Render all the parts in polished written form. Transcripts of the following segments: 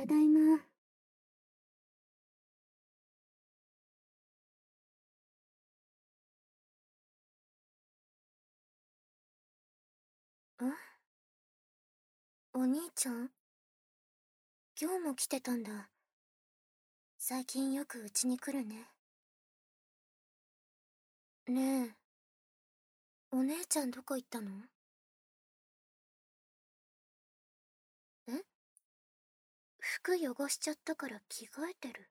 ただいま。お兄ちゃん、今日も来てたんだ。最近よくうちに来るね。ねえ、お姉ちゃんどこ行ったの？え？服汚しちゃったから着替えてる。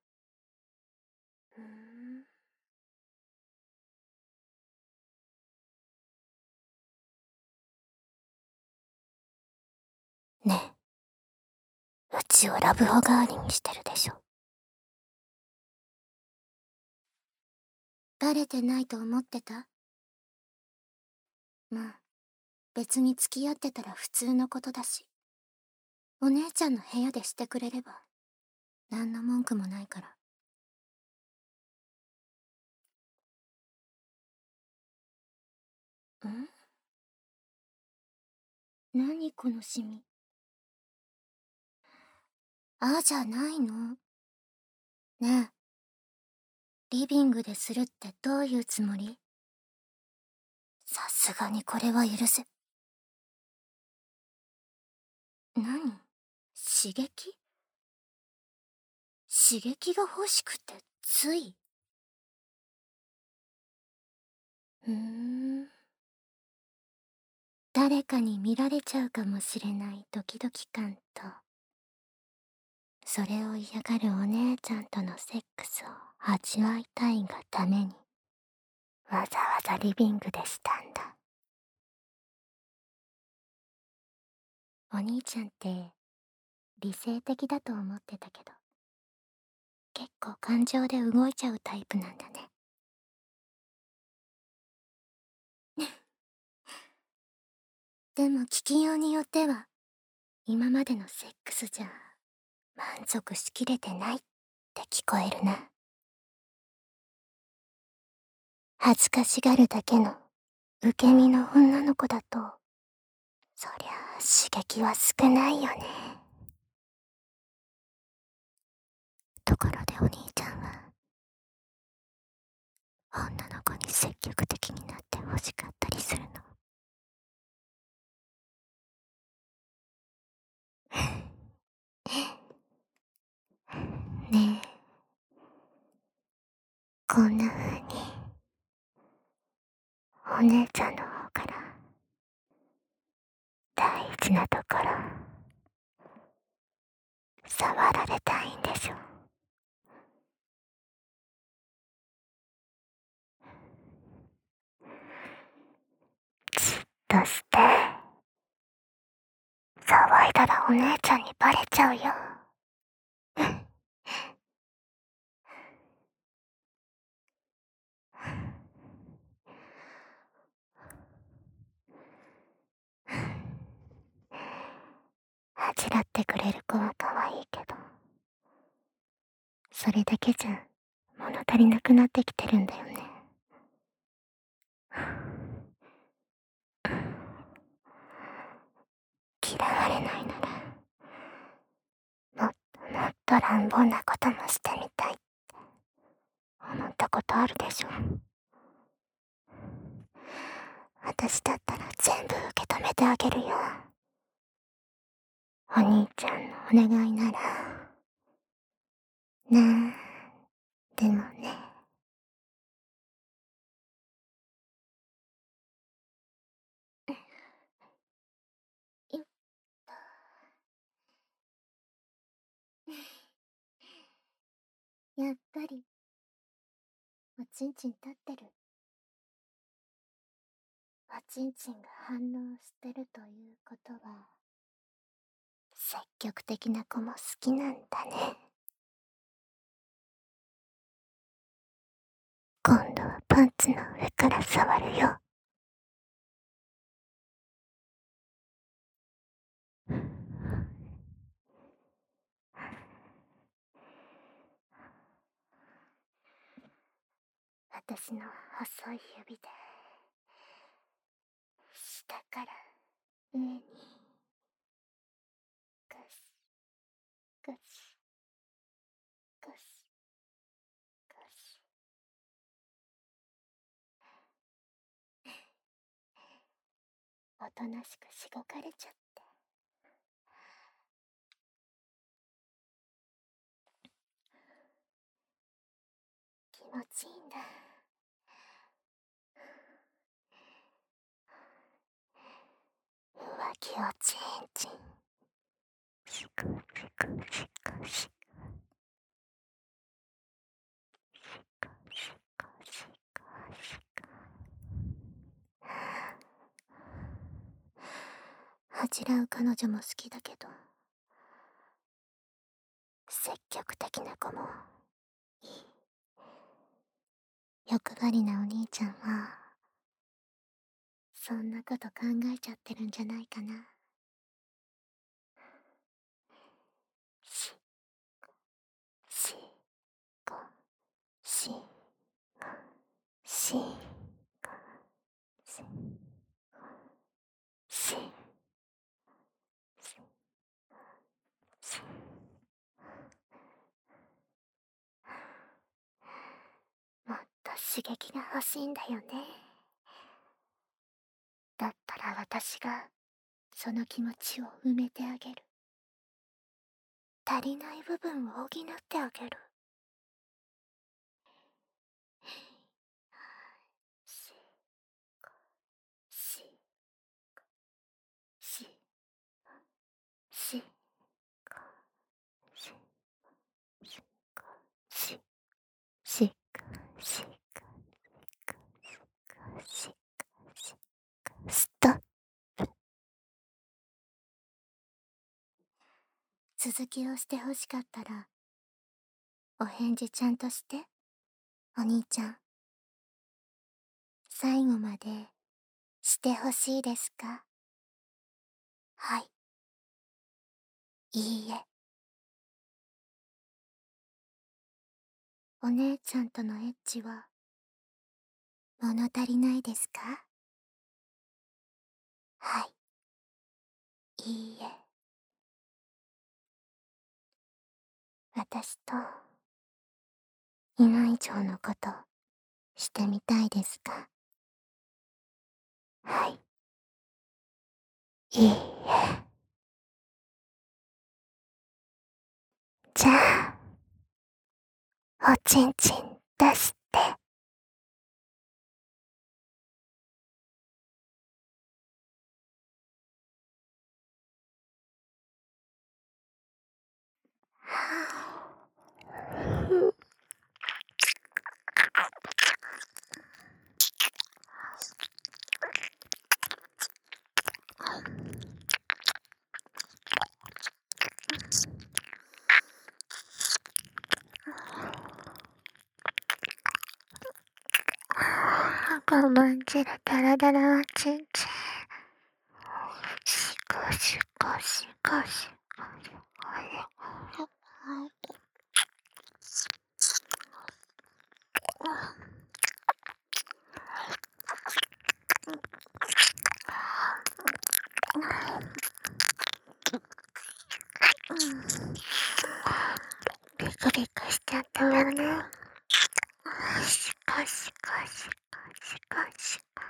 ねえ、うちをラブホ代わりにしてるでしょ。バレてないと思ってた？まあ、別に付き合ってたら普通のことだし。お姉ちゃんの部屋でしてくれれば、何の文句もないから。何このシミ。あじゃないの。ねえ、リビングでするってどういうつもり？さすがにこれは許せ。何？刺激？刺激が欲しくてつい。誰かに見られちゃうかもしれないドキドキ感と、それを嫌がるお姉ちゃんとのセックスを味わいたいがために、わざわざリビングでしたんだ。お兄ちゃんって理性的だと思ってたけど、結構感情で動いちゃうタイプなんだね。でも聞きようによっては、今までのセックスじゃ満足しきれてないって聞こえるな。恥ずかしがるだけの受け身の女の子だと、そりゃあ刺激は少ないよね。ところでお兄ちゃんは、女の子に積極的になって欲しかったりするの？ねえ、こんな風にお姉ちゃんの方から大事なところ触られたいんでしょ？じっとして、騒いだらお姉ちゃんにバレちゃうよ。あちらってくれる子は可愛いけど、それだけじゃ物足りなくなってきてるんだよね。嫌われないなら、もっともっと乱暴なこともしてみたいって思ったことあるでしょ？私だったら全部受け止めてあげるよ。お兄ちゃんのお願いなら。なあ、でもね。よっと。やっぱり、おちんちん立ってる。おちんちんが反応してるということは、積極的な子も好きなんだね。今度はパンツの上から触るよ。私の細い指で、下から上にゴシゴシゴシ。おとなしくしごかれちゃって。気持ちいいんだ。浮気をチンチン。シクシクシクシク。シクシクシクシク。恥じらう彼女も好きだけど、積極的な子もいい。欲張りなお兄ちゃんはそんなこと考えちゃってるんじゃないかな。し、し、こ、し、こ、し、こ、し、し、し、し。もっと刺激が欲しいんだよね。だったら私がその気持ちを埋めてあげる。足りない部分を補ってあげる。し、こ、し、こ、し、し、こ、し、し、こ、し、し、く、し、く、し、く、し、く、ストップ。続きをしてほしかったら、お返事ちゃんとして、お兄ちゃん。最後までしてほしいですか？はい。いいえ。お姉ちゃんとのエッチは物足りないですか？はい。いいえ。私と今以上のことしてみたいですか？はい。いいえ。じゃあ、おちんちん出して。我慢汁ダラダラおちんちん。シコシコシコシコシコ。ビクビクしちゃったわね。シコシコシコシコシコ。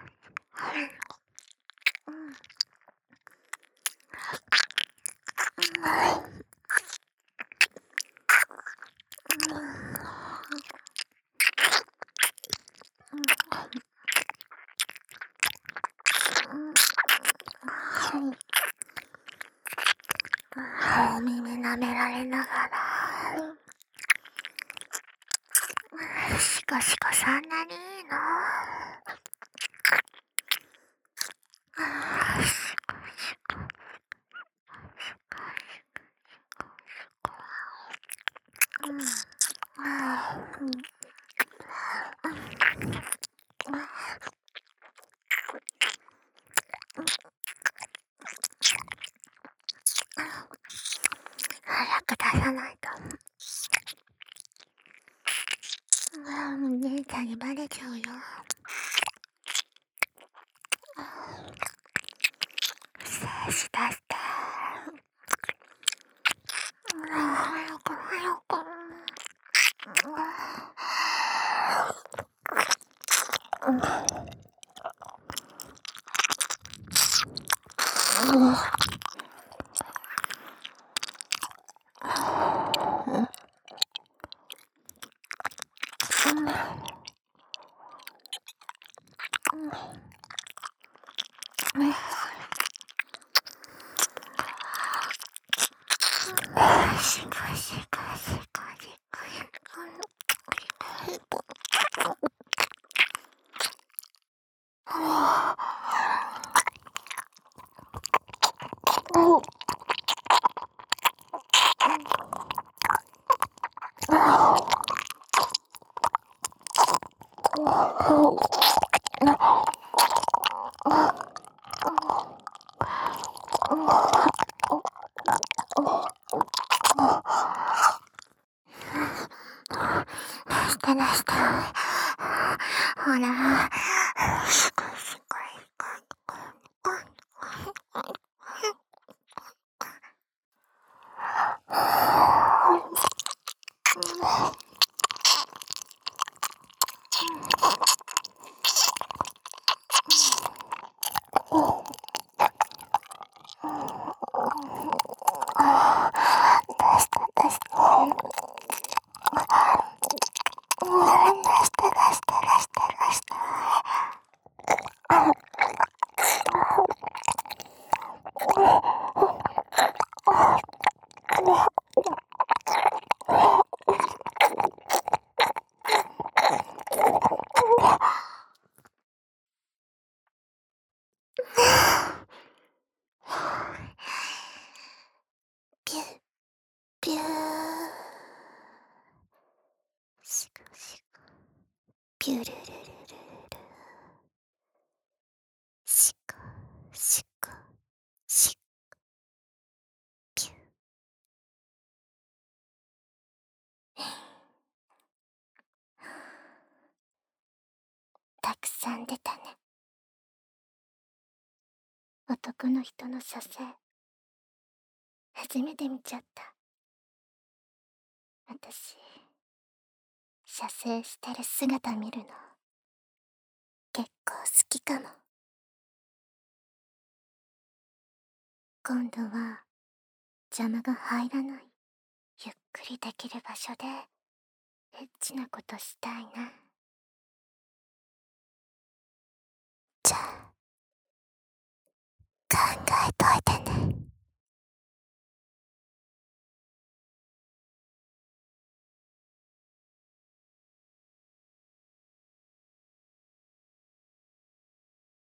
お耳舐められながら。シコシコそんなにいいの？シコシコ。早く出さないと。姉ちゃんにバレちゃうよ。精子出して。 してなして。ほら。ピュー、ピュー。シクシク。ピュルルルルルル。シク、シク、シク、ピュー。たくさん出たね。男の人の射精。初めて見ちゃった。私、射精してる姿見るの、結構好きかも。今度は、邪魔が入らない、ゆっくりできる場所で、エッチなことしたいな。じゃあ、考えといてね。